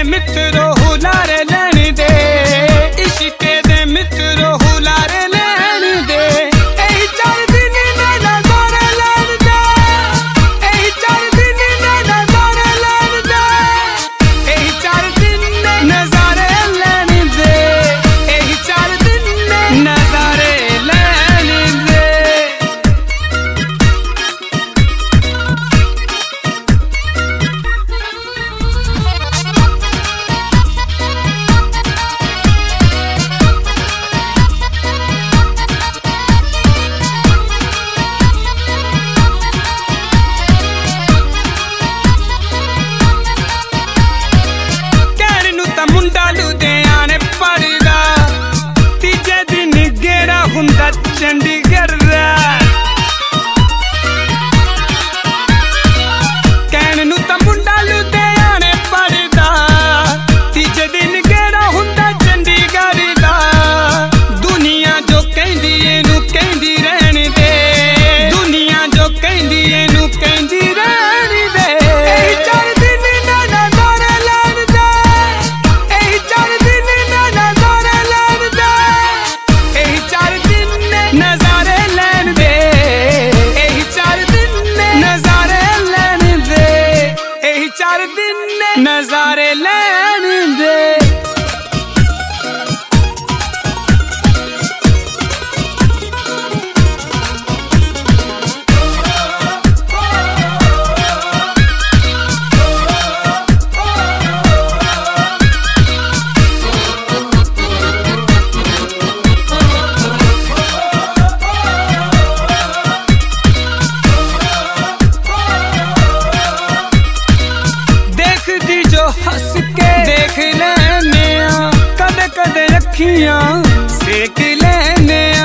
मित्रो हुलारे लैन दे, इश्के दे मित्रो हुलारे लैन दे। एही 4 दिन ने नज़ारे लैन दे, एही 4 दिन ने नज़ारे लैन दे, एही 4 दिन ने नज़ारे लैन दे, एही 4 दिन ने नज़ारे लैन दे। मुंडा लुधियाने पढ़दा, तीजे दिन गेड़ा हुंदा चंडीगढ़ दा। कहण नूं तां मुंडा लुधियाने पढ़दा, तीजे दिन गेड़ा हुंदा चंडीगढ़ दा। दुनिया जो कहंदी एनू कहंदी रहण दे, दुनिया जो कहंदी एनू कहंदी रहण दे। एही 4 दिन ना नज़ारे लैण दे, एही 4 दिन ना नज़ारे लैण दे, एही 4 दिन ने नज़ारे लैण दे, एही 4 दिन ने नज़ारे लैण दे, एही 4 दिन ने नज़ारे लैण दे। देखदी जो हंस के देख लेने आ, कदे कदे अखियां सेक लेने आ।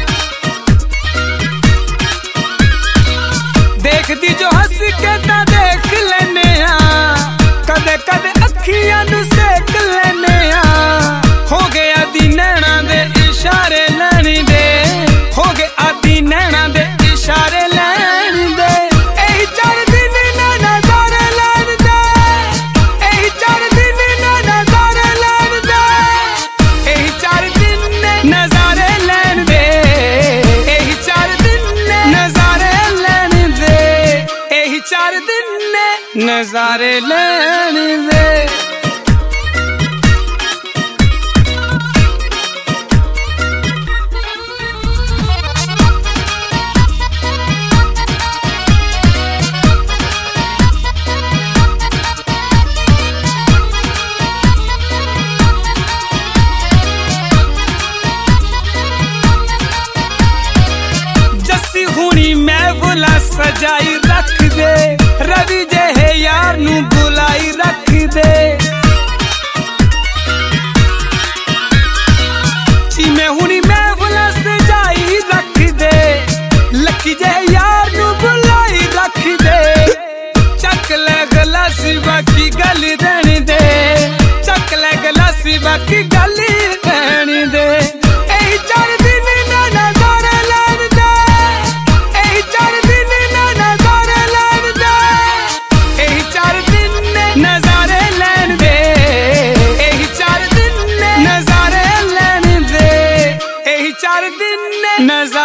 देखदी जो हंस के ता देख लेने आ, कदे कदे अखियां नू सेक लेने आ। हो गया दी नैना दे इशारे लैण दे, हो गया दी नैना दे इशारे लैण दे। एही 4 दिन ना नज़ारे लैण दे, एही 4 दिन ने नज़ारे लैण दे, एही 4 दिन ने नज़ारे लैण दे, एही 4 दिन ने नज़ारे लैण दे, एही 4 दिन ने नज़ारे लैण दे। हुणी महफिल सजाई रख दे, रवि जेहे यार नू बुलाई रख दे। चीमे हुणी महफिल सजाई रख दे, लकी जेहे यार नू बुलाई रख दे। चक ले गलासी बाकी गल देण दे, चक ले गलासी बाकी गल देण दे। एही 4 दिन ना नज़ारे लैण दे, एही 4 दिन ना नज़ारे लैण दे, एही 4 दिन ने नज़ारे लैण दे, एही 4 दिन ने नज़ारे लैण दे, एही 4 दिन ने नज़ारे